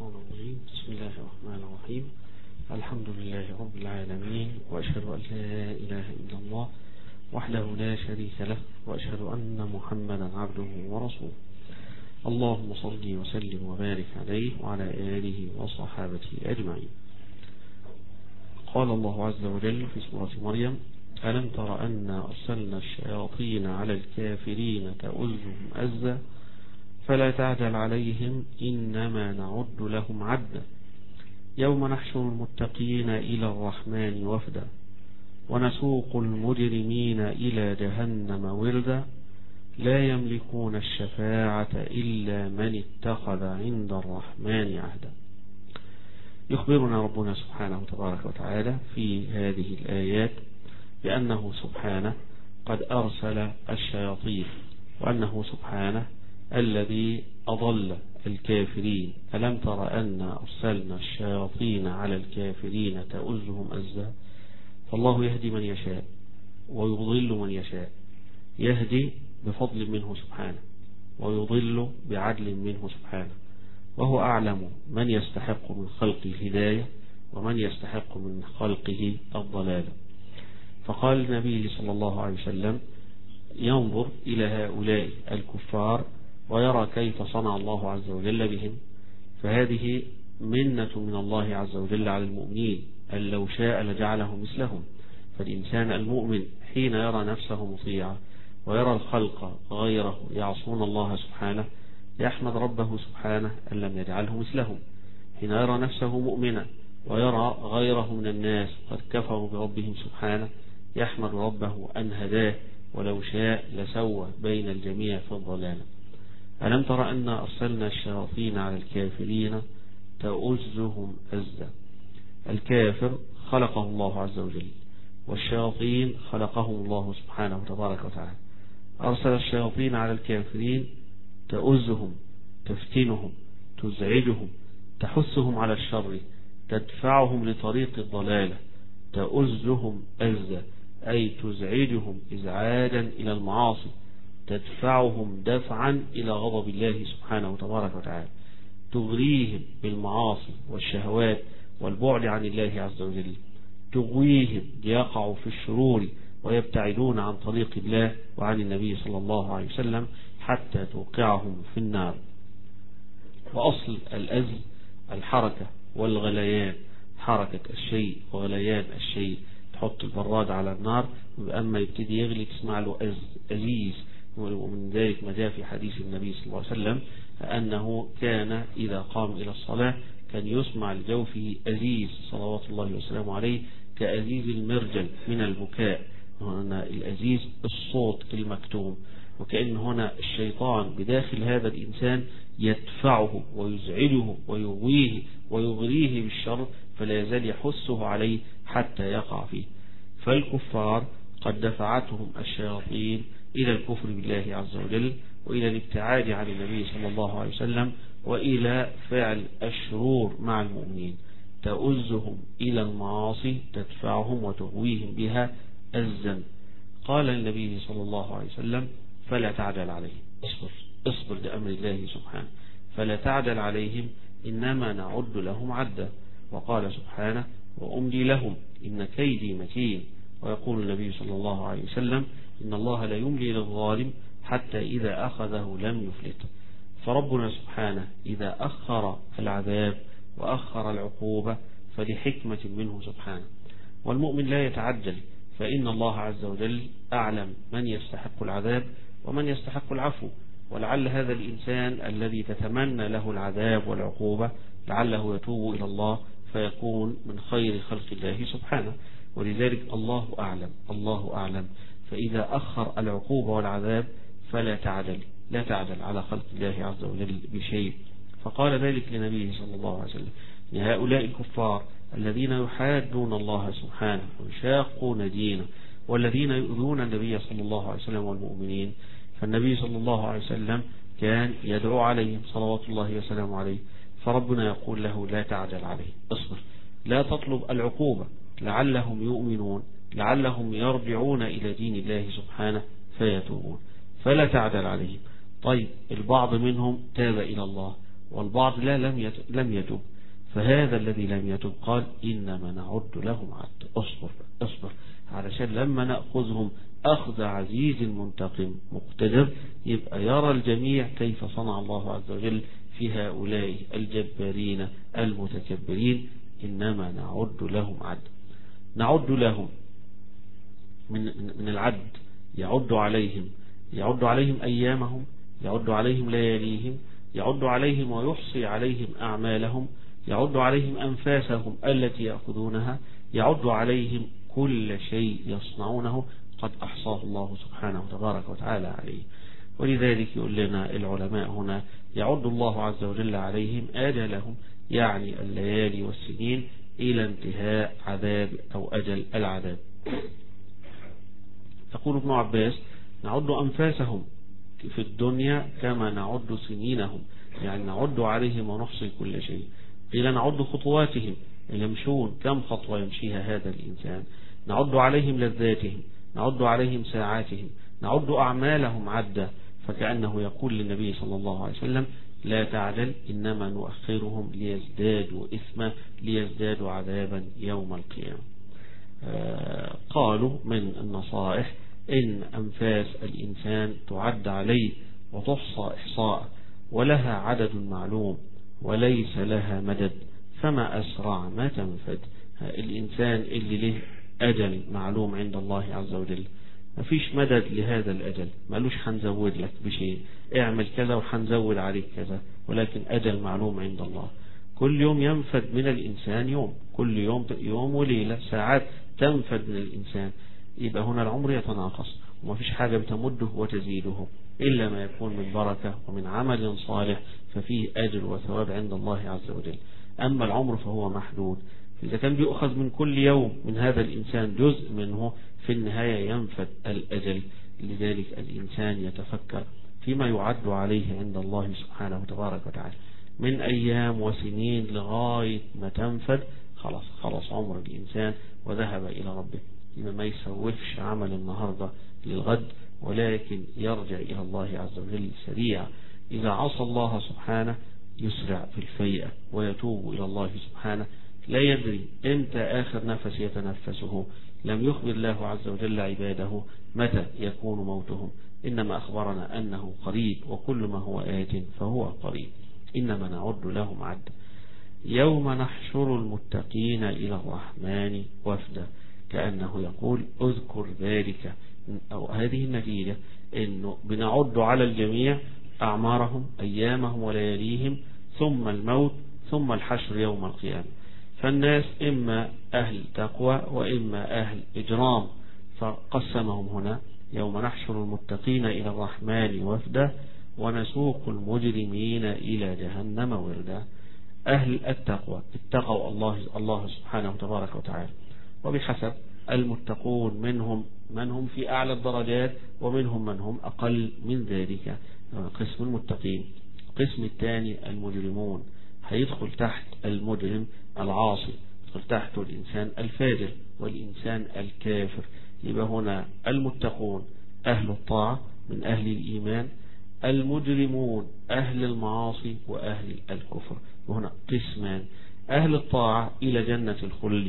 الشيطان الرجيم. بسم الله الرحمن الرحيم. الحمد لله رب العالمين، وأشهد أن لا إله إلا الله وحده لا شريك له، وأشهد أن محمدا عبده ورسوله. اللهم صل وسلم وبارك عليه وعلى آله وصحابته أجمعين. قال الله عز وجل في سورة مريم: ألم تر أنا أرسلنا الشياطين على الكافرين تؤزهم أزا فلا تعجل عليهم إنما نعد لهم عدا يوم نحشر المتقين إلى الرحمن وفدا ونسوق المجرمين إلى جهنم وردا لا يملكون الشفاعة إلا من اتخذ عند الرحمن عهدا. يخبرنا ربنا سبحانه تبارك وتعالى في هذه الآيات بأنه سبحانه قد أرسل الشياطين، وأنه سبحانه الذي أضل الكافرين. ألم تر أنا أرسلنا الشياطين على الكافرين تؤزهم أزا. فالله يهدي من يشاء ويضل من يشاء، يهدي بفضل منه سبحانه ويضل بعدل منه سبحانه، وهو أعلم من يستحق من خلقه الهداية ومن يستحق من خلقه الضلال. فقال النبي صلى الله عليه وسلم: ينظر إلى هؤلاء الكفار ويرى كيف صنع الله عز وجل بهم، فهذه منة من الله عز وجل على المؤمنين، أن لو شاء لجعله مثلهم. فالإنسان المؤمن حين يرى نفسه مطيعا ويرى الخلق غيره يعصون الله سبحانه يحمد ربه سبحانه أن لم يجعله مثلهم. حين يرى نفسه مؤمنا ويرى غيره من الناس قد كفروا بربهم سبحانه يحمد ربه أن هداه، ولو شاء لسوى بين الجميع في الضلال. ألم تر أنا أرسلنا الشياطين على الكافرين تؤزهم أزا. الكافر خلقه الله عز وجل، والشياطين خلقهم الله سبحانه تبارك وتعالى. أرسل الشياطين على الكافرين تؤزهم، تفتنهم، تزعجهم، تحثهم على الشر، تدفعهم لطريق الضلالة. تؤزهم أزا أي تزعجهم إزعاجا إلى المعاصي، تدفعهم دفعا إلى غضب الله سبحانه تبارك وتعالى، تغريهم بالمعاصي والشهوات والبعد عن الله عز وجل، تغويهم ليقعوا في الشرور ويبتعدون عن طريق الله وعن النبي صلى الله عليه وسلم حتى توقعهم في النار. وأصل الأزل الحركة والغليان، حركة الشيء وغليان الشيء. تحط البراد على النار وأما يبتدي يغلي تسمع له أزيز. ومن ذلك ما جاء في حديث النبي صلى الله عليه وسلم أنه كان إذا قام إلى الصلاة كان يسمع لجوفه أزيز صلوات الله وسلامه عليه كأزيز المرجل من البكاء. هنا الأزيز الصوت المكتوم، وكأن هنا الشيطان بداخل هذا الإنسان يدفعه ويزعجه ويغويه ويغريه بالشر، فلا يزال يحثه عليه حتى يقع فيه. فالكفار قد دفعتهم الشياطين إلى الكفر بالله عز وجل، وإلى الابتعاد عن النبي صلى الله عليه وسلم، وإلى فعل الشرور مع المؤمنين. تؤزهم إلى المعاصي، تدفعهم وتغويهم بها أزا. قال النبي صلى الله عليه وسلم: فلا تعجل عليهم، اصبر لأمر الله سبحانه، فلا تعجل عليهم إنما نعد لهم عدا. وقال سبحانه: وأملي لهم إن كيدي متين. ويقول النبي صلى الله عليه وسلم: إن الله لا يملي للظالم حتى إذا أخذه لم يفلته. فربنا سبحانه إذا أخر العذاب وأخر العقوبة فلحكمة منه سبحانه. والمؤمن لا يتعجل، فإن الله عز وجل أعلم من يستحق العذاب ومن يستحق العفو. ولعل هذا الإنسان الذي تتمنى له العذاب والعقوبة لعله يتوب إلى الله فيكون من خير خلق الله سبحانه. ولذلك الله أعلم، الله أعلم. فإذا أخر العقوبة والعذاب فلا تعجل، لا تعجل على خلق الله عز وجل بشيء. فقال ذلك لنبيه صلى الله عليه وسلم: لهؤلاء الكفار الذين يحادون الله سبحانه ويشاقون دينه والذين يؤذون النبي صلى الله عليه وسلم والمؤمنين. فالنبي صلى الله عليه وسلم كان يدعو عليهم صلوات الله وسلامه عليه، فربنا يقول له: لا تعجل عليه، اصبر، لا تطلب العقوبة، لعلهم يؤمنون، لعلهم يرجعون إلى دين الله سبحانه فيتوبون، فلا تعجل عليهم. طيب البعض منهم تاب إلى الله والبعض لا لم يتب. فهذا الذي لم يتب قال إنما نعد لهم عد. اصبر علشان لما نأخذهم أخذ عزيز منتقم مقتدر يبقى يرى الجميع كيف صنع الله عز وجل في هؤلاء الجبارين المتكبرين. إنما نعد لهم عد. نعد لهم من العد، يعد عليهم أيامهم، يعد عليهم لياليهم، يعد عليهم ويحصي عليهم أعمالهم، يعد عليهم أنفاسهم التي يأخذونها، يعد عليهم كل شيء يصنعونه قد أحصاه الله سبحانه وتبارك وتعالى عليه. ولذلك يقول لنا العلماء هنا يعد الله عز وجل عليهم آجلهم، يعني الليالي والسنين، إلى انتهاء عذاب أو أجل العذاب. يقول ابن عباس نعد أنفاسهم في الدنيا كما نعد سنينهم، يعني نعد عليهم ونحصي كل شيء. قيل نعد خطواتهم، يمشون كم خطوة يمشيها هذا الإنسان، نعد عليهم لذاتهم، نعد عليهم ساعاتهم، نعد أعمالهم عدة. فكأنه يقول للنبي صلى الله عليه وسلم لا تعجل إنما نؤخرهم ليزدادوا إثما ليزدادوا عذابا يوم القيامة. قالوا من النصائح إن أنفاس الإنسان تعد عليه وتحصى إحصاء ولها عدد معلوم وليس لها مدد، فما أسرع ما تنفد. الإنسان اللي له أجل معلوم عند الله عز وجل مفيش مدد لهذا الأجل، مالوش حنزود لك بشيء، اعمل كذا وحنزود عليك كذا، ولكن أجل معلوم عند الله. كل يوم ينفد من الإنسان يوم، كل يوم وليلة، ساعات تنفد من الإنسان. يبقى هنا العمر يتناقص ومفيش حاجة بتمده وتزيده إلا ما يكون من بركة ومن عمل صالح ففيه أجر وثواب عند الله عز وجل. أما العمر فهو محدود، إذا كان بيؤخذ من كل يوم من هذا الإنسان جزء منه في النهاية ينفد الأجل. لذلك الإنسان يتفكر فيما يعد عليه عند الله سبحانه وتبارك وتعالى من أيام وسنين لغاية ما تنفد. خلاص عمر الإنسان وذهب إلى ربه. ما يسوفش عمل النهاردة للغد، ولكن يرجع إلى الله عز وجل سريع. إذا عصى الله سبحانه يسرع في الفيئة ويتوب إلى الله سبحانه، لا يدري امتى آخر نفس يتنفسه. لم يخبر الله عز وجل عباده متى يكون موتهم، إنما أخبرنا أنه قريب، وكل ما هو آت فهو قريب. إنما نعد لهم عد. يوم نحشر المتقين إلى الرحمن وفدا، كأنه يقول اذكر ذلك، أو هذه النتيجة إنه بنعد على الجميع أعمارهم أيامهم ولياليهم، ثم الموت، ثم الحشر يوم القيامة. فالناس إما أهل تقوى وإما أهل إجرام، فقسمهم هنا يوم نحشر المتقين إلى الرحمن وفدا ونسوق المجرمين إلى جهنم وردا. أهل التقوى اتقوا الله سبحانه وتبارك وتعالى، وبحسب المتقون منهم من هم في أعلى الدرجات ومنهم من هم أقل من ذلك. قسم المتقين. القسم الثاني المجرمون، هيدخل تحت المجرم العاصي، يدخل تحته الإنسان الفاجر والإنسان الكافر. يبقى هنا المتقون أهل الطاعة من أهل الإيمان، المجرمون أهل المعاصي وأهل الكفر. وهنا قسمان. أهل الطاعة إلى جنة الخلد.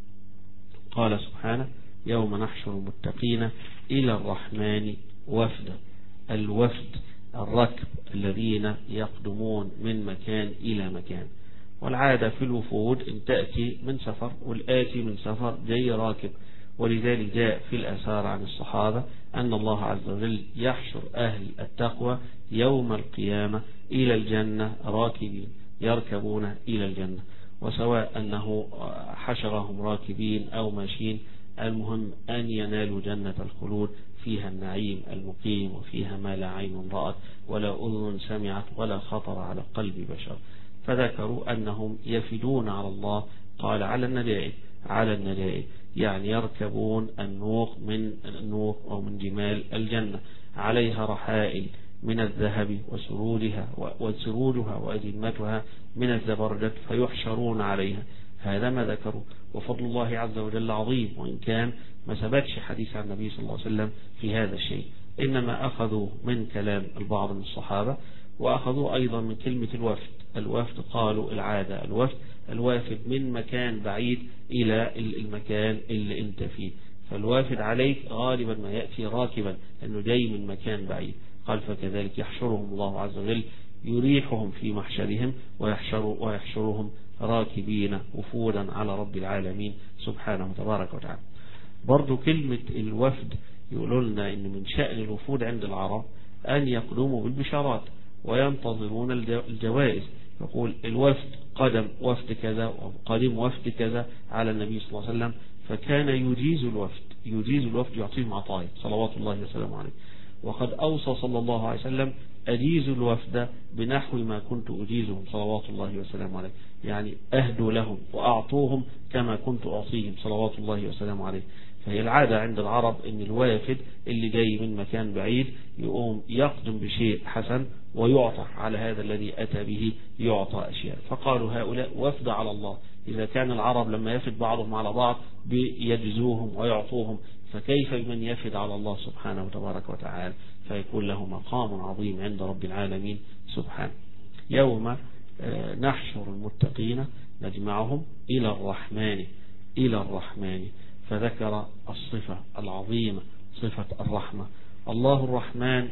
قال سبحانه يوم نحشر المتقين إلى الرحمن وفدا. الوفد الركب الذين يقدمون من مكان إلى مكان، والعادة في الوفود ان تأتي من سفر، والآتي من سفر جاي راكب. ولذلك جاء في الآثار عن الصحابة أن الله عز وجل يحشر أهل التقوى يوم القيامة إلى الجنة راكبين، يركبون إلى الجنة، وسواء أنه حشرهم راكبين أو ماشيين، المهم أن ينالوا جنة الخلود فيها النعيم المقيم، وفيها ما لا عين رأت ولا أذن سمعت ولا خطر على قلب بشر. فذكروا أنهم يفدون على الله، قال على الندائب يعني يركبون النوق أو من جمال الجنة، عليها رحائل من الذهب وسرودها وأزمتها من الزبرجد، فيحشرون عليها. هذا ما ذكروا. وفضل الله عز وجل عظيم، وإن كان ما ثبتش حديث عن النبي صلى الله عليه وسلم في هذا الشيء، إنما أخذوا من كلام البعض من الصحابة، وأخذوا أيضا من كلمة الوفد قالوا العادة الوافد من مكان بعيد إلى المكان اللي انت فيه، فالوافد عليك غالبا ما يأتي راكبا لأنه جاي من مكان بعيد. قال فكذلك يحشرهم الله عز وجل، يريحهم في محشرهم ويحشرهم راكبين وفودا على رب العالمين سبحانه تبارك وتعالى. برضو كلمة الوفد يقولوا لنا إن من شأن الوفود عند العرب أن يقدموا بالبشارات وينتظرون الجوائز. يقول الوفد قدم وفد كذا وقدم وفد كذا على النبي صلى الله عليه وسلم، فكان يجيز الوفد يعطيهم عطايا صلوات الله وسلامه عليه. وقد أوصى صلى الله عليه وسلم أجيز الوفد بنحو ما كنت أجيزهم صلوات الله وسلامه عليه، يعني أهدوا لهم وأعطوهم كما كنت أعطيهم صلوات الله وسلامه عليه. فهي العادة عند العرب أن الوافد اللي جاي من مكان بعيد يقوم يقدم بشيء حسن ويعطى على هذا الذي أتى به، يعطى أشياء. فقالوا هؤلاء وفد على الله، إذا كان العرب لما يفد بعضهم على بعض بيجزوهم ويعطوهم، فكيف بمن يفد على الله سبحانه وتبارك وتعالى، فيكون له مقام عظيم عند رب العالمين سبحانه. يوم نحشر المتقين نجمعهم إلى الرحمن فذكر الصفة العظيمة صفة الرحمة. الله الرحمن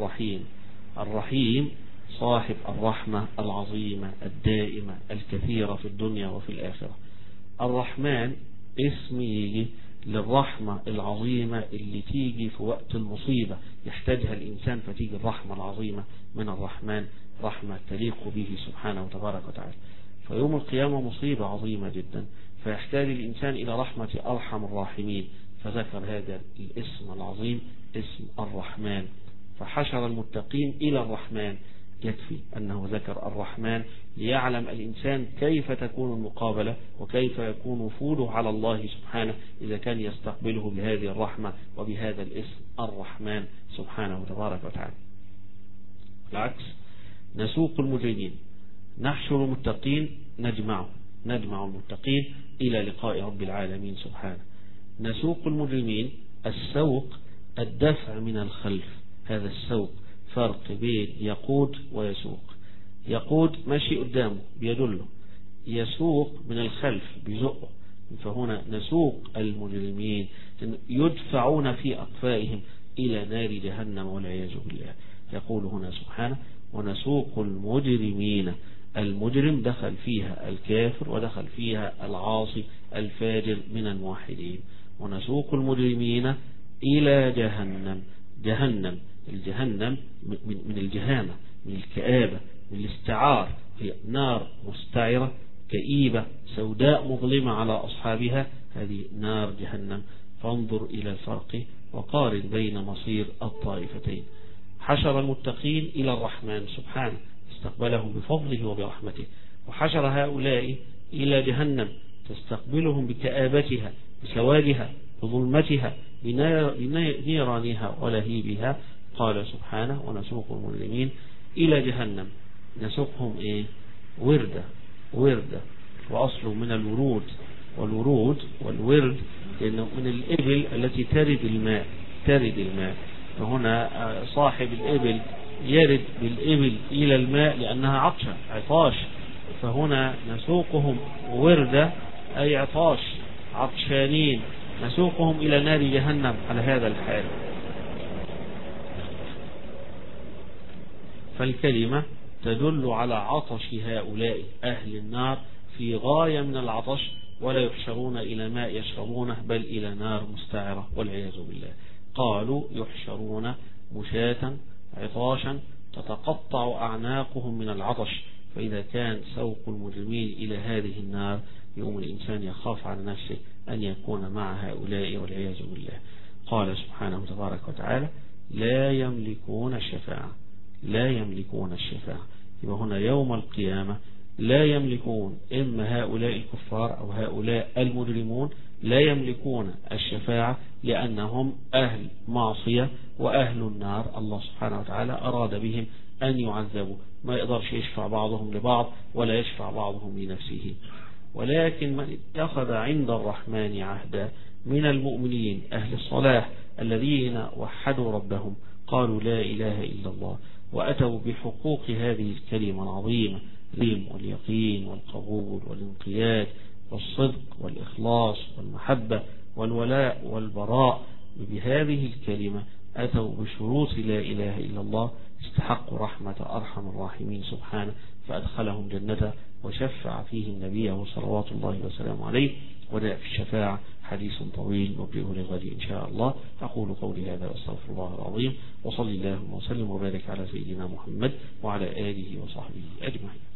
الرحيم صاحب الرحمة العظيمة الدائمة الكثيرة في الدنيا وفي الآخرة. الرحمن اسم يجي للرحمة العظيمة اللي تيجي في وقت المصيبة يحتاجها الإنسان، فتيجي الرحمة العظيمة من الرحمن، رحمة تليق به سبحانه وتبارك وتعالى. فيوم القيامة مصيبة عظيمة جدا، فيحتاج الإنسان إلى رحمة أرحم الراحمين، فذكر هذا الاسم العظيم اسم الرحمن، فحشر المتقين إلى الرحمن. يكفي أنه ذكر الرحمن ليعلم الإنسان كيف تكون المقابلة وكيف يكون وفوده على الله سبحانه إذا كان يستقبله بهذه الرحمة وبهذا الاسم الرحمن سبحانه وتبارك وتعالى. العكس، نسوق المجرمين، نحشر المتقين نجمع المتقين إلى لقاء رب العالمين سبحانه. نسوق المجرمين، السوق الدفع من الخلف، هذا السوق فرق بين يقود ويسوق. يقود ماشي قدامه بيدله، يسوق من الخلف بيزقه. فهنا نسوق المجرمين يدفعون في أقفائهم إلى نار جهنم والعياذ بالله. يقول هنا سبحانه ونسوق المجرمين، المجرم دخل فيها الكافر ودخل فيها العاصي الفاجر من الموحدين. ونسوق المجرمين إلى جهنم الجهنم من الجهامة، من الكآبة، من الاستعار، هي نار مستعرة كئيبة سوداء مظلمة على أصحابها، هذه نار جهنم. فانظر إلى الفرق وقارن بين مصير الطائفتين. حشر المتقين إلى الرحمن سبحانه استقبلهم بفضله وبرحمته، وحشر هؤلاء إلى جهنم تستقبلهم بكآبتها بسوادها بظلمتها بنيرانها ولهيبها. قال سبحانه ونسوق المجرمين إلى جهنم. نسوقهم وردة، وأصله من الورود، والورد لأنه من الإبل التي ترد الماء، فهنا صاحب الإبل يرد بالإبل إلى الماء لأنها عطاش، فهنا نسوقهم وردة أي عطاش عطشانين، نسوقهم إلى نار جهنم على هذا الحال. فالكلمة تدل على عطش هؤلاء أهل النار في غاية من العطش، ولا يحشرون إلى ماء يشربونه بل إلى نار مستعرة والعياذ بالله. قالوا يحشرون مشاة عطاشا تتقطع أعناقهم من العطش. فإذا كان سوق المجرمين إلى هذه النار، يوم الإنسان يخاف على نفسه أن يكون مع هؤلاء والعياذ بالله. قال سبحانه تبارك وتعالى لا يملكون الشفاعة. يبقى هنا يوم القيامة لا يملكون، إما هؤلاء الكفار أو هؤلاء المجرمون لا يملكون الشفاعة لأنهم أهل معصية وأهل النار. الله سبحانه وتعالى أراد بهم أن يعذبوا، ما يقدرش يشفع بعضهم لبعض ولا يشفع بعضهم لنفسه. ولكن من اتخذ عند الرحمن عهدا من المؤمنين أهل الصلاح الذين وحدوا ربهم قالوا لا إله إلا الله وأتوا بحقوق هذه الكلمة العظيمة، العلم واليقين والقبول والانقياد والصدق والإخلاص والمحبة والولاء والبراء. بهذه الكلمة أتوا بشروط لا إله إلا الله، استحقوا رحمة أرحم الراحمين سبحانه فأدخلهم جنته وشفع فيهم نبيه صلوات الله وسلامه عليه. وجاء في الشفاعة حديث طويل نبلغه لغد إن شاء الله. أقول قولي هذا وأستغفر الله العظيم، وصلي اللهم وسلم وبارك على سيدنا محمد وعلى آله وصحبه أجمعين.